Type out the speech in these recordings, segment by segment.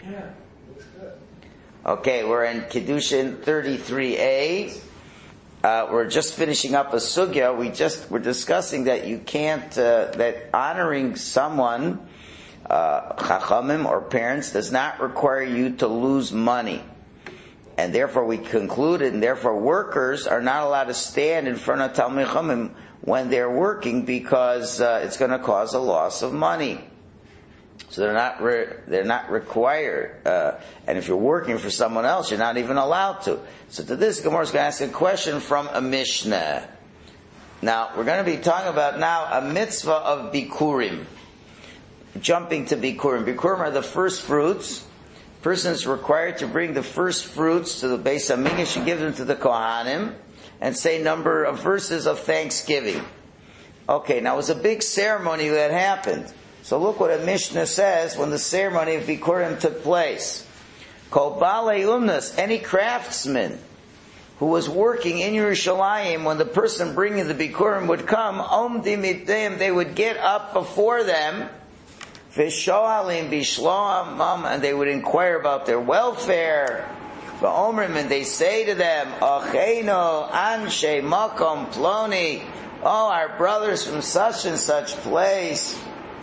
Okay, we're in Kiddushin 33a. We're just finishing up a sugya. We're discussing that you can't, that honoring someone, chachamim or parents, does not require you to lose money. And therefore we concluded, and therefore workers are not allowed to stand in front of Talmid Chachamim when they're working because it's going to cause a loss of money. So they're not required. And if you're working for someone else, you're not even allowed to. So to this, Gemara is going to ask a question from a Mishnah. Now, we're going to be talking about now a mitzvah of Bikurim. Jumping to Bikurim. Bikurim are the first fruits. Person is required to bring the first fruits to the Beis HaMikdash and give them to the Kohanim and say number of verses of thanksgiving. Okay, now it was a big ceremony that happened. So look what a Mishnah says when the ceremony of Bikurim took place. Kol Balei Umnas, any craftsman who was working in Yerushalayim, when the person bringing the Bikurim would come, Omdim Ibdeim, they would get up before them, Vishoalim Bishloam, and they would inquire about their welfare. V'omrim, and they say to them, Acheno Anshe Makom Ploni, oh, our brothers from such and such place.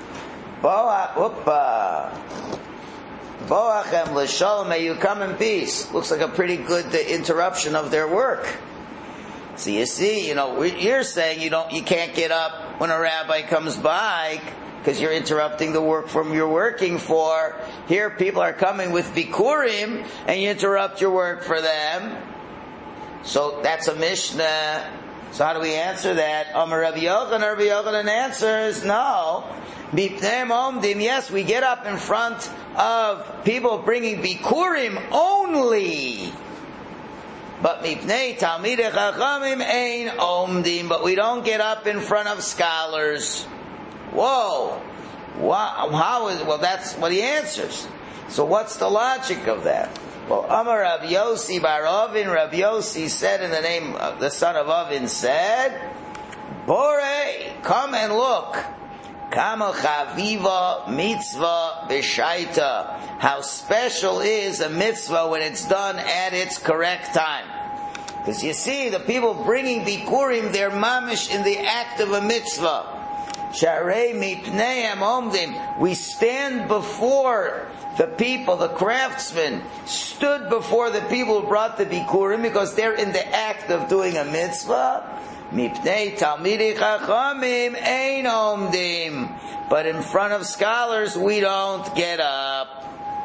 Boachem l'shalom, may you come in peace. Looks like a pretty good interruption of their work. So you see, you're saying you can't get up when a rabbi comes by because you're interrupting the work from you're working for. Here people are coming with Bikurim and you interrupt your work for them. So that's a Mishnah. So how do we answer that? Amar Rabbi Yochanan answers, no. Yes, we get up in front of people bringing Bikurim only. But Mipnei Talmidei Chachamim ein omdim. But we don't get up in front of scholars. Whoa. Well, that's what he answers. So what's the logic of that? Well, Amar Rav Yossi bar Ovin, Rav Yossi said in the name of the son of Ovin said, Bore, come and look. Kama chaviva mitzvah b'shaita. How special is a mitzvah when it's done at its correct time. Because you see, the people bringing Bikurim, they're mamish in the act of a mitzvah. Sharei mipneim omdim. We stand before the people, the craftsmen, stood before the people who brought the Bikurim because they're in the act of doing a mitzvah. Mipnei Talmidei Chachamim ein omdim. But in front of scholars, we don't get up.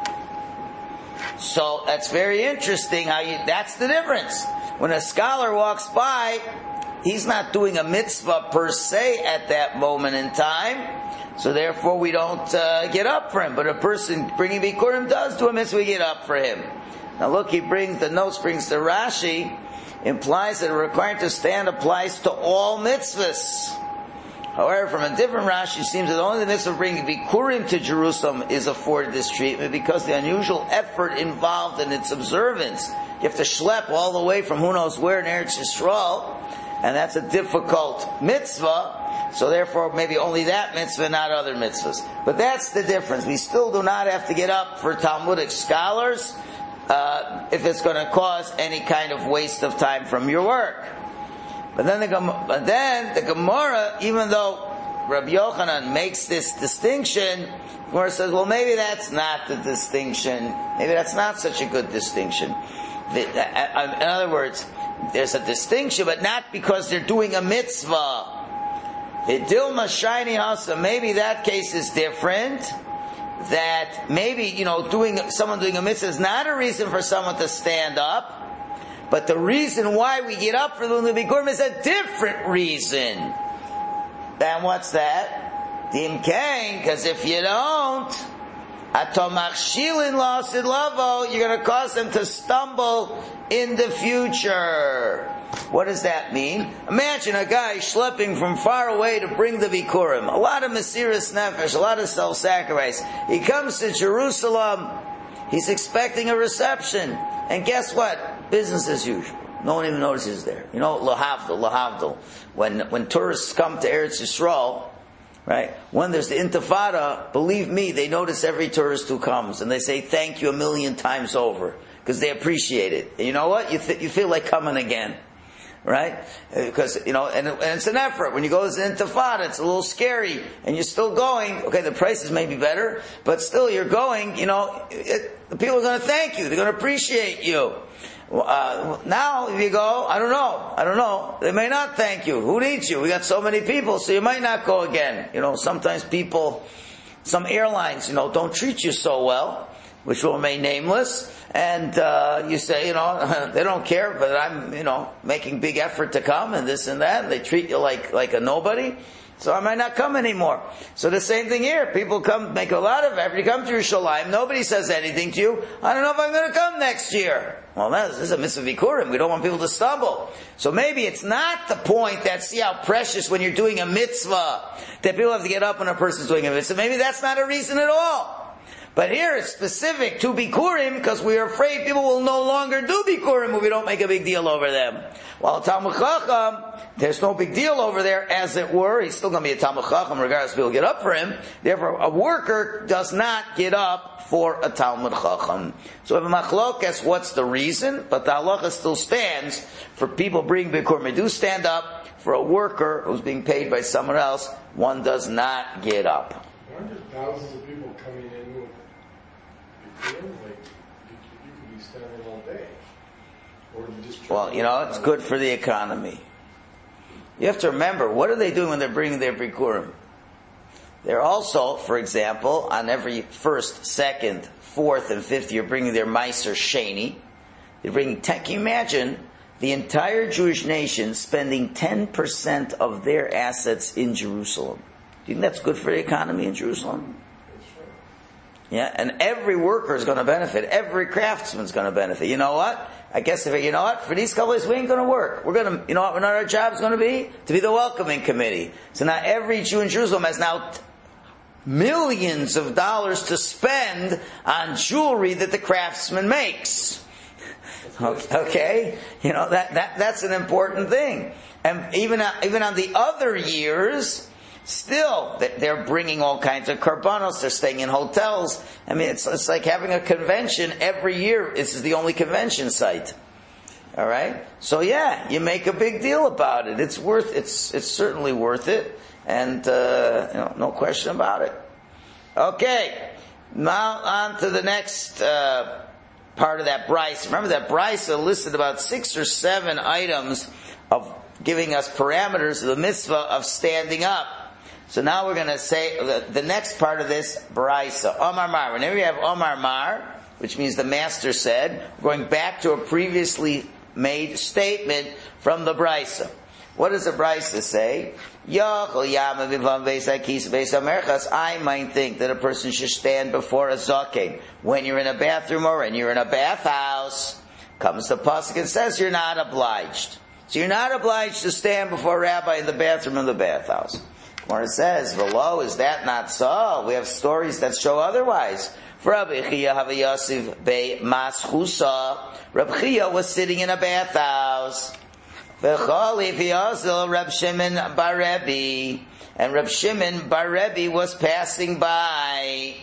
So that's very interesting that's the difference. When a scholar walks by, he's not doing a mitzvah per se at that moment in time. So therefore we don't get up for him. But a person bringing Bikurim does do a mitzvah, we get up for him. Now look, the notes brings to Rashi, implies that a requirement to stand applies to all mitzvahs. However, from a different Rashi, it seems that only the mitzvah of bringing Bikurim to Jerusalem is afforded this treatment because the unusual effort involved in its observance. You have to schlep all the way from who knows where in Eretz Yisrael, and that's a difficult mitzvah, so therefore maybe only that mitzvah, not other mitzvahs. But that's the difference. We still do not have to get up for Talmudic scholars if it's going to cause any kind of waste of time from your work. But then the Gemara, even though Rabbi Yochanan makes this distinction, Gemara says, well, maybe that's not the distinction. Maybe that's not such a good distinction. In other words, there's a distinction, but not because they're doing a mitzvah. Dilma shiny hasa, maybe that case is different. That maybe, someone doing a mitzvah is not a reason for someone to stand up. But the reason why we get up for the Bikurim is a different reason. Then what's that? Dimkein, because if you don't, atomachshilin lasid lavo, you're going to cause them to stumble in the future. What does that mean? Imagine a guy schlepping from far away to bring the Bikurim. A lot of Mesiras Nefesh, a lot of self-sacrifice. He comes to Jerusalem, he's expecting a reception. And guess what? Business as usual. No one even notices there. Lahavdil. When tourists come to Eretz Yisrael, Right? When there's the intifada, believe me, they notice every tourist who comes, and they say thank you 1,000,000 times over, because they appreciate it. And you know what? You feel like coming again. Right? Because, and it's an effort. When you go to the intifada, it's a little scary, and you're still going. Okay, the prices may be better, but still you're going, the people are going to thank you. They're going to appreciate you. Now, if you go, I don't know. They may not thank you. Who needs you? We got so many people, so you might not go again. Sometimes some airlines, don't treat you so well, which will remain nameless. And, you say, they don't care, but I'm, making big effort to come and this and that. And they treat you like a nobody. So I might not come anymore. So the same thing here. People come, make a lot of effort. You come to Yerushalayim, nobody says anything to you. I don't know if I'm going to come next year. Well, this is a mitzvah vikurim. We don't want people to stumble. So maybe it's not the point that, see how precious when you're doing a mitzvah, that people have to get up when a person's doing a mitzvah. Maybe that's not a reason at all. But here it's specific to Bikurim because we are afraid people will no longer do Bikurim if we don't make a big deal over them. While Talmud Chacham, there's no big deal over there, as it were. He's still going to be a Talmud Chacham regardless if people get up for him. Therefore, a worker does not get up for a Talmud Chacham. So if a machlokas, what's the reason? But the halacha still stands for people bringing Bikurim. They do stand up. For a worker who's being paid by someone else, one does not get up. Aren't there thousands of people coming in with Bikurim? You could be standing all day. Or you just it's good for the economy. You have to remember, what are they doing when they're bringing their Bikurim? They're also, for example, on every first, second, fourth, and fifth year, bringing their Meiser Sheni. They're bringing 10. Can you imagine the entire Jewish nation spending 10% of their assets in Jerusalem? Do you think that's good for the economy in Jerusalem? Yeah, and every worker is going to benefit. Every craftsman is going to benefit. You know what? I guess for these couple of days we ain't going to work. We're going to, what our job is going to be? To be the welcoming committee. So now every Jew in Jerusalem has now millions of dollars to spend on jewelry that the craftsman makes. Okay? That's an important thing. And even on the other years, still, they're bringing all kinds of korbanos. They're staying in hotels. I mean, it's like having a convention every year. This is the only convention site. All right. So you make a big deal about it. It's certainly worth it, and no question about it. Okay. Now on to the next part of that brisa. Remember that brisa listed about 6 or 7 items of giving us parameters of the mitzvah of standing up. So now we're going to say the next part of this brisa. Omar Mar. Whenever you have Omar Mar, which means the master said, we're going back to a previously made statement from the brisa. What does the brisa say? I might think that a person should stand before a zaken when you're in a bathroom or when you're in a bathhouse. Comes the pasuk and says you're not obliged. So you're not obliged to stand before a rabbi in the bathroom or the bathhouse. When it says, "V'lo, is that not so?" We have stories that show otherwise. Rabbi Chia was sitting in a bathhouse. Reb Shimon bar Rebbe, and Reb Shimon bar Rebbe was passing by.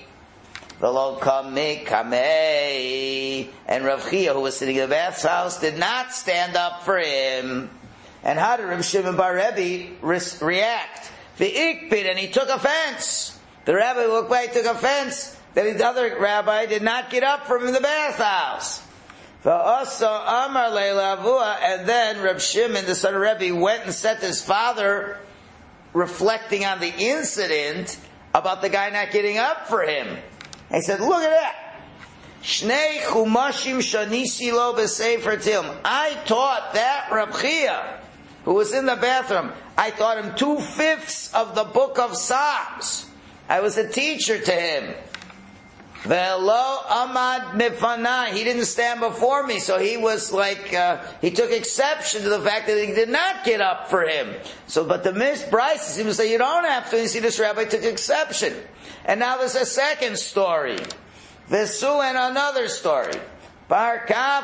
And Reb Chia, who was sitting in the bathhouse, did not stand up for him. And how did Reb Shimon bar Rebbe react? And he took offense. The rabbi looked by, took offense that the other rabbi did not get up from in the bathhouse. And then Reb Shimon, the son of Rebbe, went and said to his father, reflecting on the incident about the guy not getting up for him. And he said, look at that. Shnei chumashim shanisi lo b'sefer Tehillim. I taught that Reb Chia, who was in the bathroom, I taught him 2/5 of the book of Psalms. I was a teacher to him. Ve'lo amad mifanai. He didn't stand before me, so he was like, he took exception to the fact that he did not get up for him. So, but the Bryce seems to say, you don't have to. You see, this rabbi took exception. And now there's a second story. Vesu and another story. Bar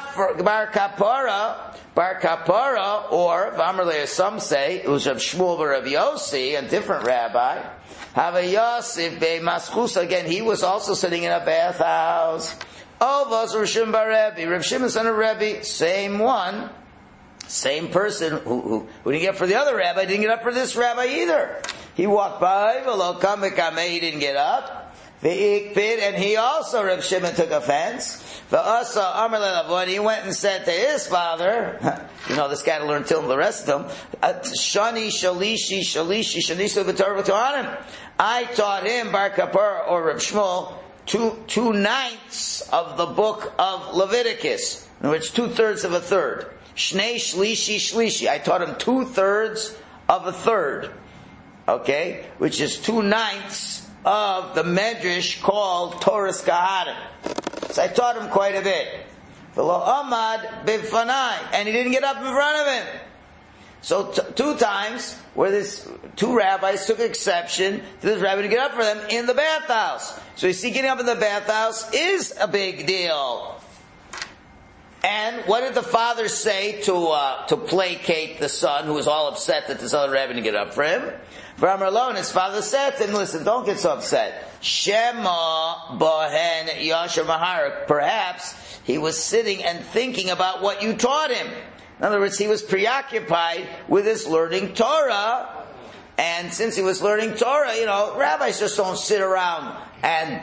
Kapara, or V'amarle, some say it was Rav Shmuel bar Rav Yossi, a different rabbi. Hava Yosef be Maschusa, again, he was also sitting in a bathhouse. Oh, was Rav Shimon bar Rebbe, Rav Shimon son of Rebbe, same one, same person who didn't get up for the other rabbi, didn't get up for this rabbi either. He walked by, he didn't get up. And he also, Rav Shimon, took offense. When he went and said to his father, this guy to learn till the rest of them, I taught him, Bar Kapar or Rav Shmuel, two ninths of the book of Leviticus, in which 2/3 of a third. Shnei shlishi shlishi. I taught him 2/3 of a third. Okay? Which is 2/9 of the medrash called Torah's Kahanim. So I taught him quite a bit. V'lo amad b'fanai, and he didn't get up in front of him. So 2 times where this 2 rabbis took exception to this rabbi to get up for them in the bathhouse. So you see, getting up in the bathhouse is a big deal. And what did the father say to placate the son, who was all upset that this other rabbi didn't get up for him? V'amar lo, and his father said to him, listen, don't get so upset. Shema bohen yasher mahar. Perhaps he was sitting and thinking about what you taught him. In other words, he was preoccupied with his learning Torah. And since he was learning Torah, rabbis just don't sit around and,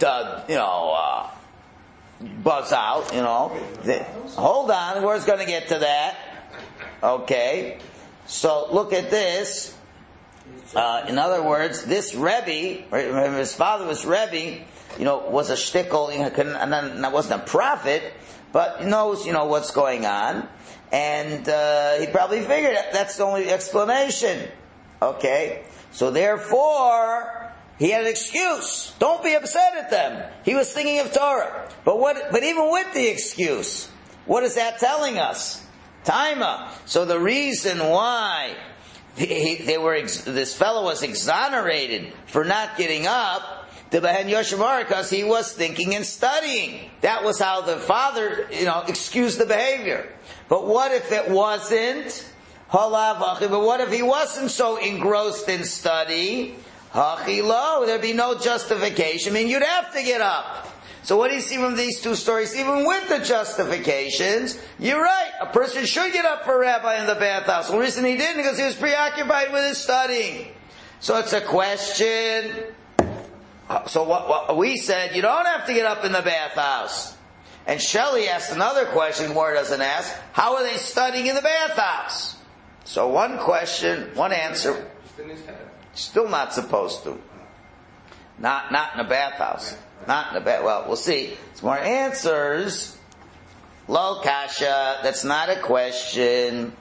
buzz out, Hold on, we're going to get to that. Okay. So look at this. In other words, this Rebbe, remember his father was Rebbe, was a shtickle, and wasn't a prophet, but knows, what's going on. And he probably figured that's the only explanation. Okay? So therefore, he had an excuse. Don't be upset at them. He was thinking of Torah. But even with the excuse, what is that telling us? Taima. So the reason why this fellow was exonerated for not getting up, because he was thinking and studying. That was how the father, excused the behavior. But what if it wasn't? But what if he wasn't so engrossed in study? There'd be no justification. You'd have to get up. So what do you see from these 2 stories? Even with the justifications, you're right. A person should get up for a rabbi in the bathhouse. The reason he didn't, because he was preoccupied with his studying. So it's a question. So what we said, you don't have to get up in the bathhouse. And Shelley asked another question, Gemara doesn't ask. How are they studying in the bathhouse? So one question, one answer. Still not supposed to. Not in a bathhouse. Not in a bath. Well, we'll see. Some more answers. Lo kasha. That's not a question.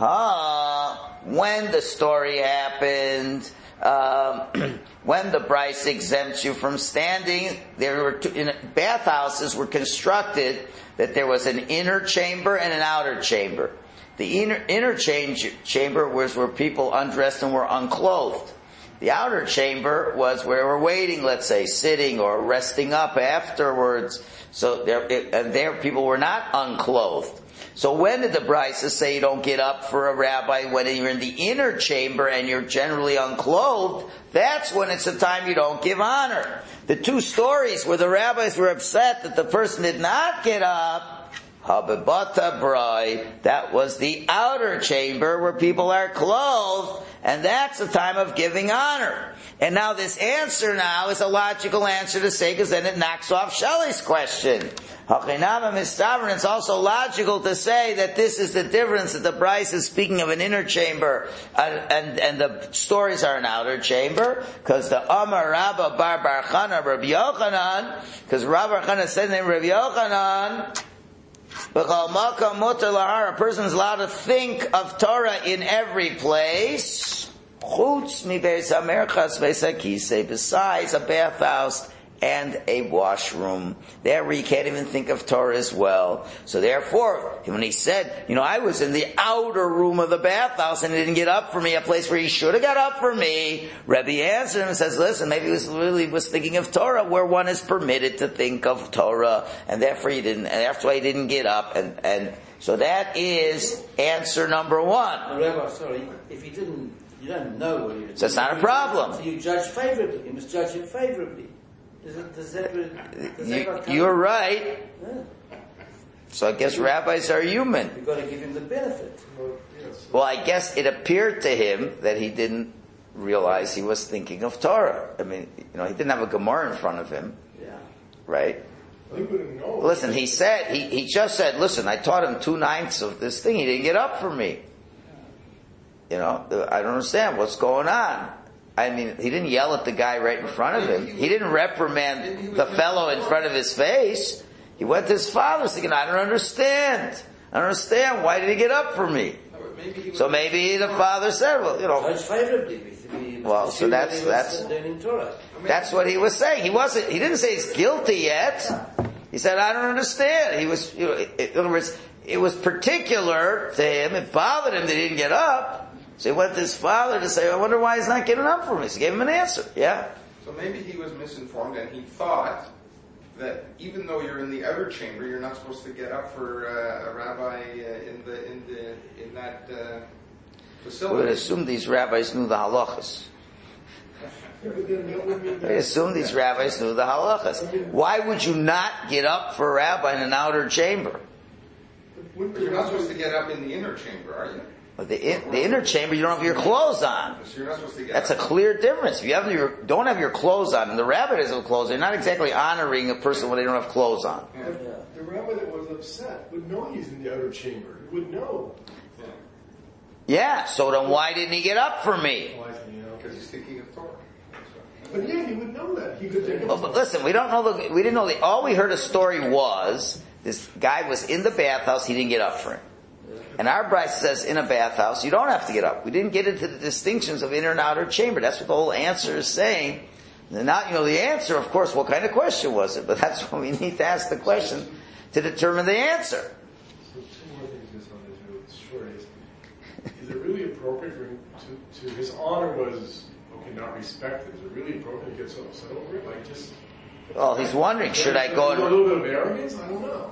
When the story happened, when the Bryce exempts you from standing, bathhouses were constructed that there was an inner chamber and an outer chamber. The inner chamber was where people undressed and were unclothed. The outer chamber was where we're waiting, let's say, sitting or resting up afterwards. So there people were not unclothed. So when did the Brisa say you don't get up for a rabbi when you're in the inner chamber and you're generally unclothed? That's when it's the time you don't give honor. The 2 stories where the rabbis were upset that the person did not get up, Habibata Brai, that was the outer chamber where people are clothed, and that's the time of giving honor. And now this answer now is a logical answer to say, because then it knocks off Shelley's question. It's also logical to say that this is the difference, that the Bryce is speaking of an inner chamber and the stories are an outer chamber, because the Amar Rabba Bar Chana Rabbi Yochanan, because Rabbi Chana said in Rabbi Yochanan, a person is allowed to think of Torah in every place, besides a bathhouse and a washroom. There where you can't even think of Torah as well. So therefore, when he said, I was in the outer room of the bathhouse and he didn't get up for me, a place where he should have got up for me, Rebbe answered him and says, listen, maybe he was thinking of Torah where one is permitted to think of Torah, and therefore that's why he didn't get up, and so that is answer number one. Rabbi, sorry, if you don't know what you're doing. So it's not a problem. So you judge favorably. You must judge him favorably. You're right. Yeah. So I guess rabbis are human. You've got to give him the benefit. Well, I guess it appeared to him that he didn't realize he was thinking of Torah. I mean, he didn't have a Gemara in front of him. Yeah. Right? He wouldn't know. Listen, he just said, listen, I taught him 2/9 of this thing. He didn't get up for me. I don't understand what's going on. I mean, he didn't yell at the guy right in front of him. He didn't reprimand the fellow in front of his face. He went to his father thinking, I don't understand. Why did he get up for me? So maybe the father said, Judge favorably. Well, so that's what he was saying. He didn't say he's guilty yet. He said, I don't understand. He was, in other words, it was particular to him. It bothered him that he didn't get up. So he went to his father to say, I wonder why he's not getting up for me. So he gave him an answer. Yeah. So maybe he was misinformed and he thought that even though you're in the outer chamber, you're not supposed to get up for a rabbi in that facility. We would assume these rabbis knew the halachas. They assume these rabbis knew the halachas. Why would you not get up for a rabbi in an outer chamber? But you're not supposed to get up in the inner chamber, are you? The inner chamber, you don't have your clothes on. So you're not supposed to get That's up. a clear difference. If you don't have your clothes on, and the rabbi doesn't have clothes, they're not exactly honoring a person when they don't have clothes on. Yeah. The rabbi that was upset would know he's in the outer chamber. He would know. Yeah, so then why didn't he get up for me? Because he's thinking of Torah. But yeah, he would know that. He could think of But listen, we didn't know all we heard a story was, this guy was in the bathhouse, he didn't get up for him. And our Bryce says in a bathhouse, you don't have to get up. We didn't get into the distinctions of inner and outer chamber. That's what the whole answer is saying. And not, the answer, of course, what kind of question was it? But that's what we need to ask the question to determine the answer. So two more things just on this real short. Is it really appropriate for him to his honor was, not respected? Is it really appropriate to get so upset over it? Well, he's wondering, should I go a little bit of arrogance? I don't know.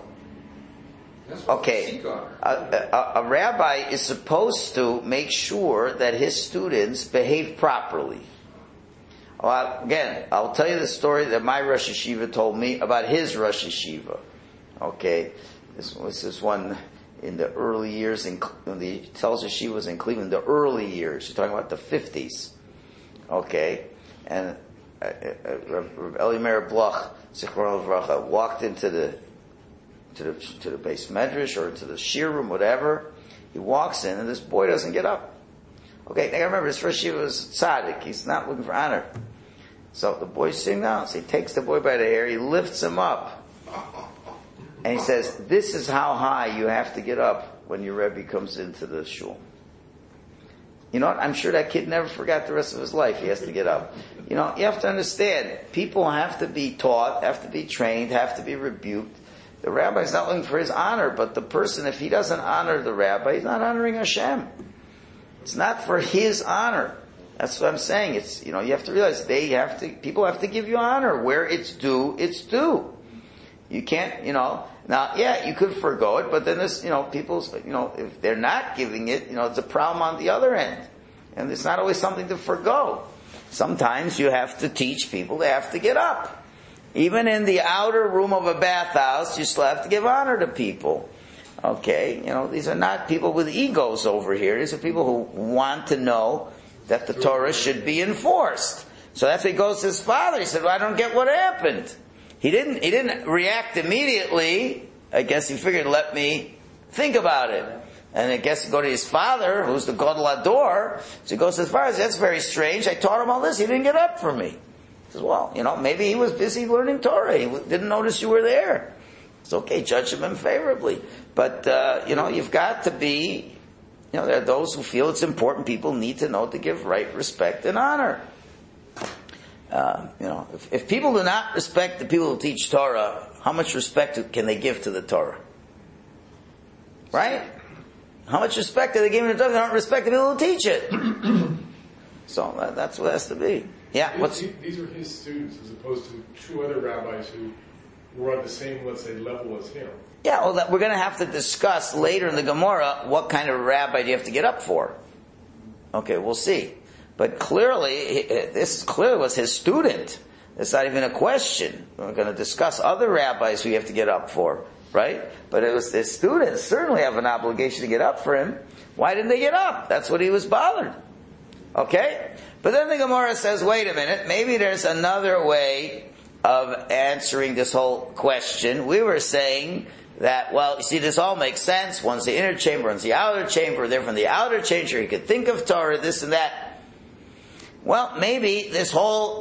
Okay, a rabbi is supposed to make sure that his students behave properly. Well, again, I'll tell you the story that my Rosh Yeshiva told me about his Rosh Yeshiva. Okay, this was one in the early years, when the tells us she was in Cleveland, the early years, you're talking about the 50s. Okay, and Elimer Bloch, Zichron Livracha, walked into the base medrash or to the shir room, whatever. He walks in and this boy doesn't get up. Okay, now remember, his first yeshiva was tzaddik. He's not looking for honor. So the boy's sitting down. So he takes the boy by the hair, he lifts him up. And he says, this is how high you have to get up when your Rebbe comes into the shul. You know what? I'm sure that kid never forgot the rest of his life. He has to get up. You have to understand, people have to be taught, have to be trained, have to be rebuked. The rabbi's not looking for his honor, but the person, if he doesn't honor the rabbi, he's not honoring Hashem. It's not for his honor. That's what I'm saying. It's, you have to realize people have to give you honor. Where it's due, it's due. You can't, now, yeah, you could forgo it, but then this, if they're not giving it, it's a problem on the other end. And it's not always something to forgo. Sometimes you have to teach people they have to get up. Even in the outer room of a bathhouse, you still have to give honor to people. Okay, these are not people with egos over here. These are people who want to know that the Torah should be enforced. So that's why he goes to his father. He said, well, I don't get what happened. He didn't react immediately. I guess he figured, let me think about it. And I guess he go to his father, who's the Gadol Hador. So he goes to his father, that's very strange. I taught him all this. He didn't get up for me. He says, well, maybe he was busy learning Torah. He didn't notice you were there. It's okay, judge him favorably. But, you've got to be, there are those who feel it's important. People need to know to give right respect and honor. if people do not respect the people who teach Torah, how much respect can they give to the Torah? Right? How much respect are they giving to the Torah? They don't respect the people who teach it. So that's what it has to be. Yeah. These are his students as opposed to two other rabbis who were on the same, let's say, level as him. Yeah, well, we're going to have to discuss later in the Gemara what kind of rabbi do you have to get up for. Okay, we'll see. But clearly, this clearly was his student. It's not even a question. We're going to discuss other rabbis who you have to get up for, right? But it was his students certainly have an obligation to get up for him. Why didn't they get up? That's what he was bothered. Okay? But then the Gemara says, wait a minute, maybe there's another way of answering this whole question. We were saying that, well, you see, this all makes sense. One's the inner chamber, one's the outer chamber. They're from the outer chamber. You could think of Torah, this and that. Well, maybe this whole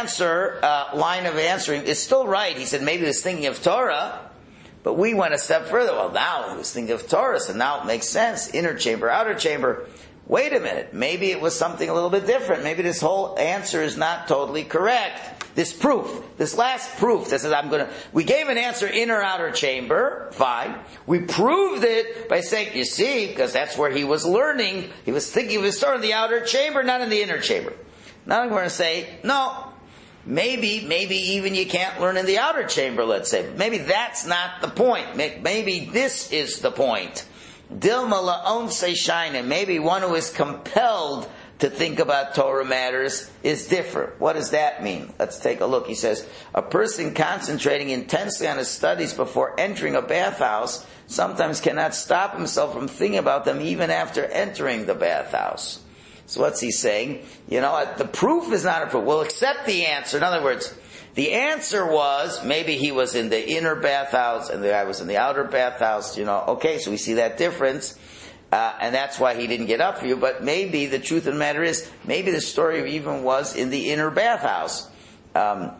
line of answering is still right. He said maybe he was thinking of Torah, but we went a step further. Well, now he was thinking of Torah, so now it makes sense. Inner chamber, outer chamber. Wait a minute. Maybe it was something a little bit different. Maybe this whole answer is not totally correct. This proof, this last proof that says we gave an answer inner outer chamber, fine. We proved it by saying, you see, because that's where he was learning. He was thinking of his Torah in the outer chamber, not in the inner chamber. Now I'm going to say, no, maybe even you can't learn in the outer chamber, let's say. Maybe that's not the point. Maybe this is the point. Dilma la'on se shaina. Maybe one who is compelled to think about Torah matters is different. What does that mean? Let's take a look. He says, a person concentrating intensely on his studies before entering a bathhouse sometimes cannot stop himself from thinking about them even after entering the bathhouse. So what's he saying? The proof is not a proof. We'll accept the answer. In other words, the answer was, maybe he was in the inner bathhouse and the guy was in the outer bathhouse, Okay, so we see that difference. And that's why he didn't get up for you. But maybe the truth of the matter is, maybe the story even was in the inner bathhouse. And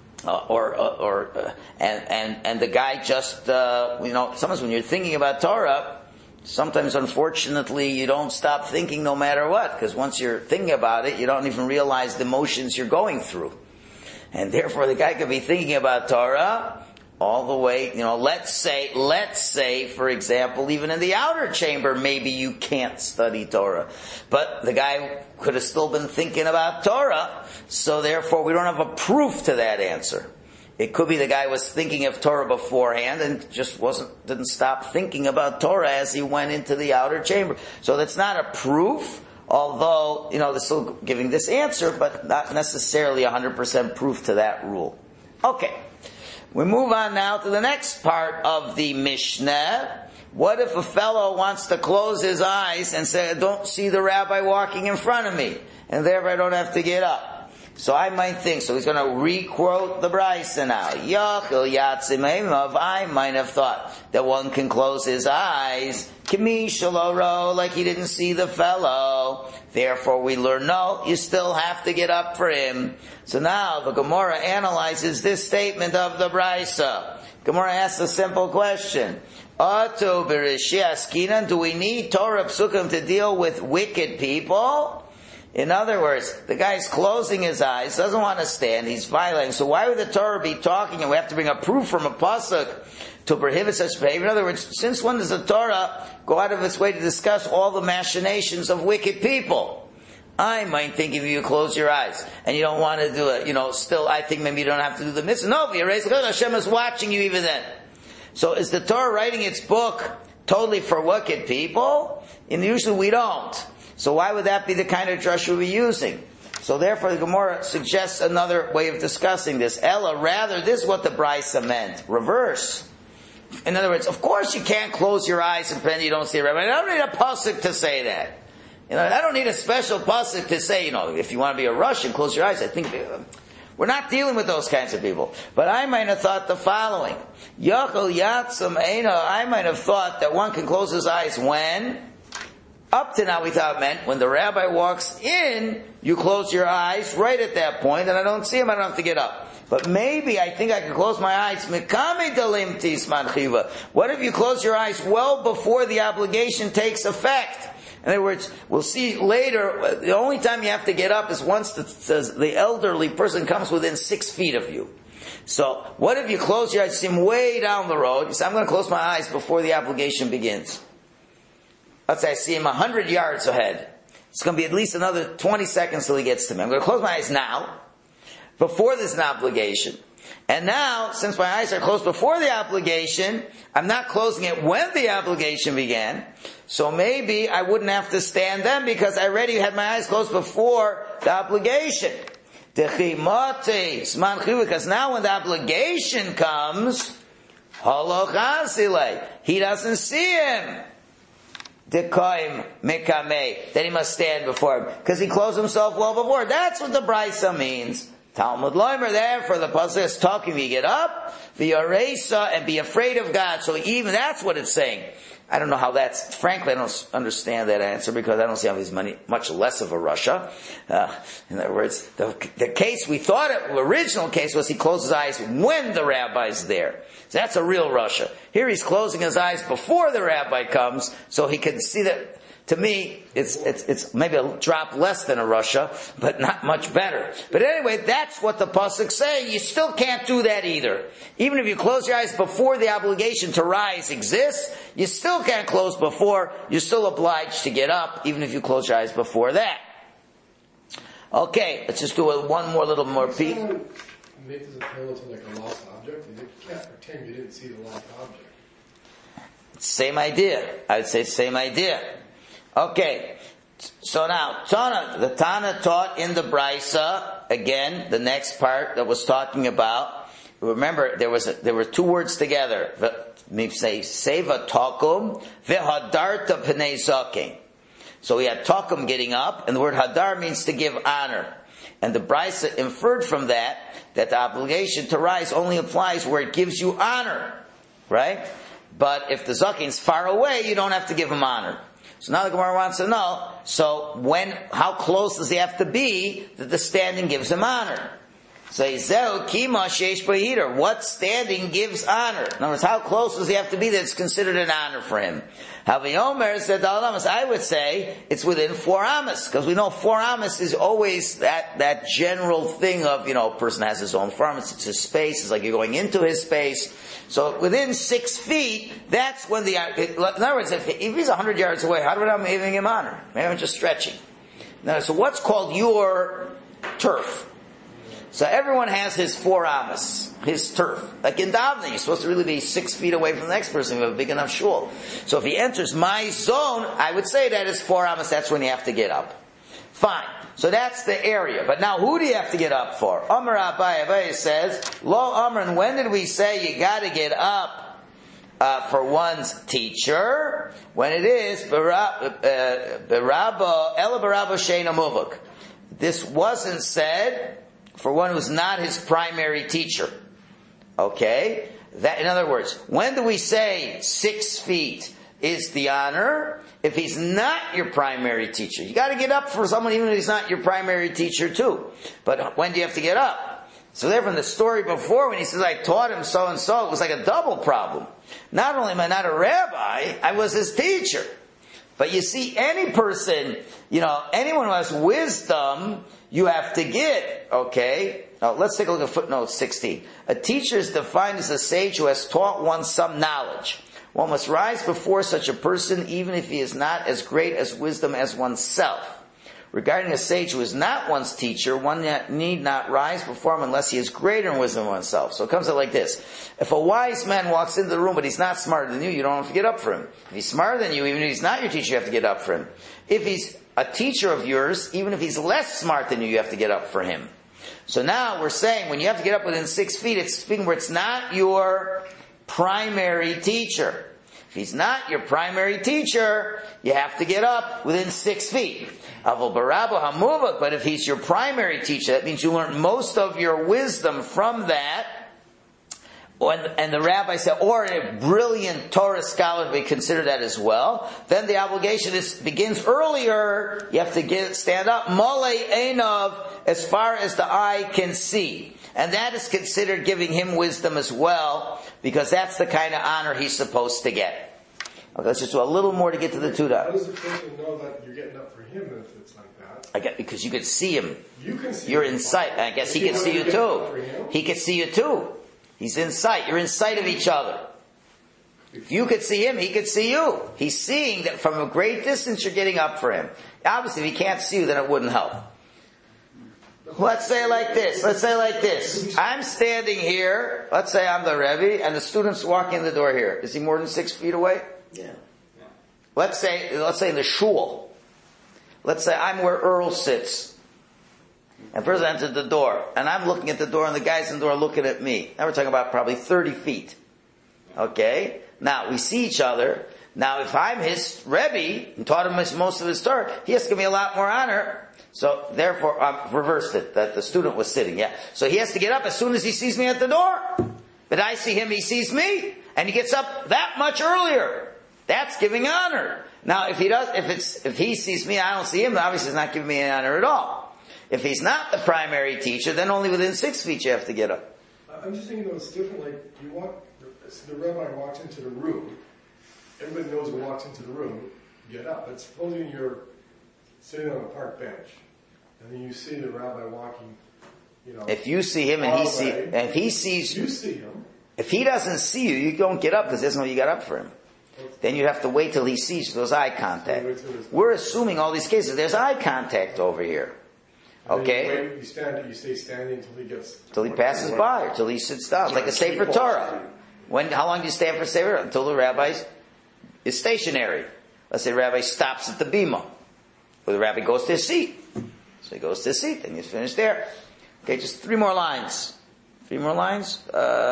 the guy just, sometimes when you're thinking about Torah, sometimes unfortunately you don't stop thinking no matter what. Because once you're thinking about it, you don't even realize the emotions you're going through. And therefore the guy could be thinking about Torah all the way, let's say, for example, even in the outer chamber, maybe you can't study Torah. But the guy could have still been thinking about Torah, so therefore we don't have a proof to that answer. It could be the guy was thinking of Torah beforehand and just didn't stop thinking about Torah as he went into the outer chamber. So that's not a proof, although, they're still giving this answer, but not necessarily 100% proof to that rule. Okay. We move on now to the next part of the Mishnah. What if a fellow wants to close his eyes and say, I don't see the rabbi walking in front of me, and therefore I don't have to get up? So I might think, so he's going to re-quote the Brisa now. Yachil yatzim eimav, I might have thought that one can close his eyes, kimi shaloro, like he didn't see the fellow. Therefore we learn, no, you still have to get up for him. So now the Gemara analyzes this statement of the Brisa. Gemara asks a simple question. Ato b'rishi askinan, do we need Torah psukim to deal with wicked people? In other words, the guy's closing his eyes, doesn't want to stand, he's violating. So why would the Torah be talking, and we have to bring a proof from a pasuk to prohibit such behavior? In other words, since when does the Torah go out of its way to discuss all the machinations of wicked people? I might think if you close your eyes and you don't want to do it, still I think maybe you don't have to do the mitzvah. No, Hashem is watching you even then. So is the Torah writing its book totally for wicked people? And usually we don't. So why would that be the kind of drush we'll be using? So therefore the Gemara suggests another way of discussing this. Ella, rather, this is what the Brisa meant. Reverse. In other words, of course you can't close your eyes and pretend you don't see a rabbi. I don't need a pasuk to say that. I don't need a special pasuk to say, if you want to be a Russian, close your eyes. I think we're not dealing with those kinds of people. But I might have thought the following. Yachol yatzam eina, I might have thought that one can close his eyes when? Up to now we thought it meant when the rabbi walks in, you close your eyes right at that point, and I don't see him, I don't have to get up. But maybe I think I can close my eyes. What if you close your eyes well before the obligation takes effect? In other words, we'll see later, the only time you have to get up is once the elderly person comes within 6 feet of you. So, what if you close your eyes, see him way down the road, you say, I'm going to close my eyes before the obligation begins. Let's say I see him 100 yards ahead. It's going to be at least another 20 seconds till he gets to me. I'm going to close my eyes now, before there's an obligation. And now, since my eyes are closed before the obligation, I'm not closing it when the obligation began. So maybe I wouldn't have to stand then because I already had my eyes closed before the obligation. Because now when the obligation comes, he doesn't see him. That he must stand before him. Because he closed himself well before. That's what the Brisa means. Talmud Loimer there for the pasuk is talking. You get up, v'yaresa, and be afraid of God. So even that's what it's saying. I don't know how that's. Frankly, I don't understand that answer because I don't see how he's much less of a Russia. In other words, the case we thought the original case was he closed his eyes when the rabbi's there. So that's a real Russia. Here he's closing his eyes before the rabbi comes, so he can see that. To me, it's maybe a drop less than a Russia, but not much better. But anyway, that's what the pasuk's saying. You still can't do that either. Even if you close your eyes before the obligation to rise exists, you still can't close before. You're still obliged to get up, even if you close your eyes before that. Okay, let's just do one more little more peek. Make this appeal to like a lost object. You can't pretend you didn't see the lost object. Same idea. I would say same idea. Okay, so now, the Tana taught in the Brisa, again, the next part that was talking about, remember, there were two words together, say, Seva Takum, Vehadarta Pnei Zaken. So we had Takum getting up, and the word Hadar means to give honor. And the Brisa inferred from that the obligation to rise only applies where it gives you honor, right? But if the Zaken's far away, you don't have to give him honor. So now the Gemara wants to know, so how close does he have to be that the standing gives him honor? So what standing gives honor? In other words, how close does he have to be that it's considered an honor for him? Haviomer said, I would say it's within 4 amas, because we know 4 amas is always that general thing of, a person has his own 4 amas, it's his space, it's like you're going into his space. So within 6 feet, that's when in other words, if he's 100 yards away, how do I know I'm giving him honor? Maybe I'm just stretching. Now, so what's called your turf? So everyone has his 4 amas, his turf. Like in davening, you're supposed to really be 6 feet away from the next person. You have a big enough shul. So if he enters my zone, I would say that is 4 amas. That's when you have to get up. Fine. So that's the area. But now who do you have to get up for? Amar Abaye says, Lo Amran, when did we say you got to get up for one's teacher? When it is Berabba Ela Berabba Sheina Muvuk. This wasn't said for one who's not his primary teacher. Okay? In other words, when do we say 6 feet is the honor? If he's not your primary teacher. You gotta get up for someone even if he's not your primary teacher too. But when do you have to get up? So there from the story before, when he says, I taught him so and so, it was like a double problem. Not only am I not a rabbi, I was his teacher. But you see, any person, anyone who has wisdom, you have to get, okay? Now, let's take a look at footnote 16. A teacher is defined as a sage who has taught one some knowledge. One must rise before such a person, even if he is not as great as wisdom as oneself. Regarding a sage who is not one's teacher, one need not rise before him unless he is greater in wisdom than oneself. So it comes out like this. If a wise man walks into the room but he's not smarter than you don't have to get up for him. If he's smarter than you, even if he's not your teacher, you have to get up for him. If he's a teacher of yours, even if he's less smart than you have to get up for him. So now we're saying when you have to get up within 6 feet, it's speaking where it's not your primary teacher. If he's not your primary teacher, you have to get up within 6 feet. But if he's your primary teacher, that means you learn most of your wisdom from that. and the rabbi said, or a brilliant Torah scholar, we consider that as well, then the obligation begins earlier. You have to stand up, mole einov, as far as the eye can see. And that is considered giving him wisdom as well, because that's the kind of honor he's supposed to get. Okay, let's just do a little more to get to the Tuda. How does the person know that you're getting up for him if it's like that? Because you could see him. You can see You're him. in sight. I guess he can see you too. He can see you too. He's in sight. You're in sight of each other. If you could see him, he could see you. He's seeing that from a great distance you're getting up for him. Obviously, if he can't see you, then it wouldn't help. Let's say like this. I'm standing here. Let's say I'm the Rebbe, and the student's walking in the door here. Is he more than 6 feet away? Yeah. Let's say in the shul. Let's say I'm where Earl sits. And first I entered the door, and I'm looking at the door, and the guys in the door are looking at me. Now we're talking about probably 30 feet. Okay? Now, we see each other. Now, if I'm his Rebbe, and taught him most of his Torah, he has to give me a lot more honor. So, therefore, I've reversed it, that the student was sitting, yeah. So he has to get up as soon as he sees me at the door. But I see him, he sees me, and he gets up that much earlier. That's giving honor. Now, if he sees me, I don't see him, then obviously he's not giving me any honor at all. If he's not the primary teacher, then only within 6 feet you have to get up. I'm just thinking, it's different. Like the rabbi walks into the room. Everybody knows who walks into the room. Get up. But supposing you're sitting on a park bench, and then you see the rabbi walking. If you see him and if he sees you, see him. If he doesn't see you, you don't get up because there's no you got up for him. Then you have to wait till he sees you. There's eye contact. We're assuming all these cases. There's eye contact over here. Okay. You stay standing until he passes by, or till he sits down. It's like a Sefer Torah. How long do you stand for Sefer? Until the rabbi is stationary. Let's say the rabbi stops at the bima, or the rabbi goes to his seat. So he goes to his seat, and he's finished there. Okay, just 3 more lines. 3 more lines.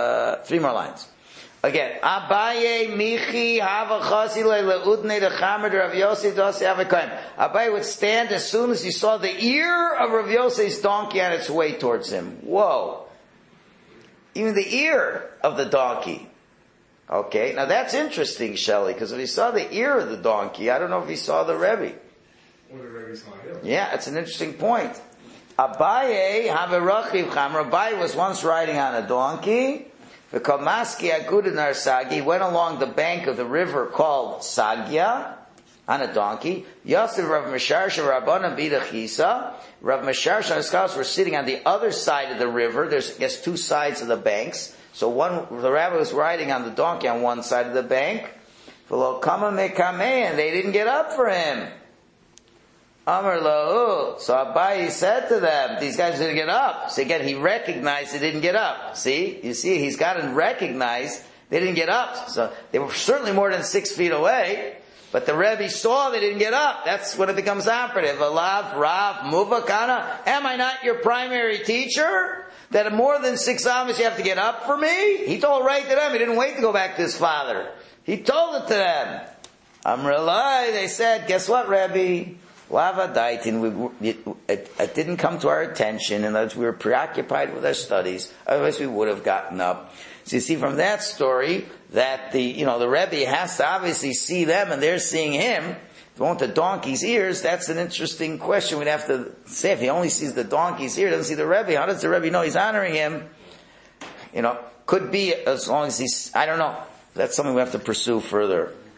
Again, Abaye Michi Hava Chazile Leudne the Chamer Rav Yossi Dosi Avakaim. Abaye would stand as soon as he saw the ear of Rav Yossi's donkey on its way towards him. Whoa! Even the ear of the donkey. Okay, now that's interesting, Shelley, because if he saw the ear of the donkey, I don't know if he saw the Rebbe. Or the Rebbe saw him. Yeah, it's an interesting point. Abaye Havarachiv Chamer. Abaye was once riding on a donkey. The Kamaski Agudinar Sagi went along the bank of the river called Sagya on a donkey. Yosef Rav Mesharsha Rabbana Bidachisa. Rav Mesharsha and his scholars were sitting on the other side of the river. There's, I guess, 2 sides of the banks. So the rabbi was riding on the donkey on one side of the bank. And they didn't get up for him. Amar Lahu. So Abaye said to them, these guys didn't get up. So again, he recognized they didn't get up. You see, he's got to recognize they didn't get up. So they were certainly more than 6 feet away, but the Rebbe saw they didn't get up. That's when it becomes operative. Alav, Rav, Muvakana. Am I not your primary teacher? That more than 6 hours you have to get up for me? He told right to them. He didn't wait to go back to his father. He told it to them. Amar Lai, they said, guess what, Rebbe? Lava daitin, it didn't come to our attention, and we were preoccupied with our studies. Otherwise, we would have gotten up. So you see from that story that the Rebbe has to obviously see them, and they're seeing him. If you want the donkey's ears, that's an interesting question. We'd have to say if he only sees the donkey's ear, doesn't see the Rebbe. How does the Rebbe know he's honoring him? Could be as long as I don't know. That's something we have to pursue further.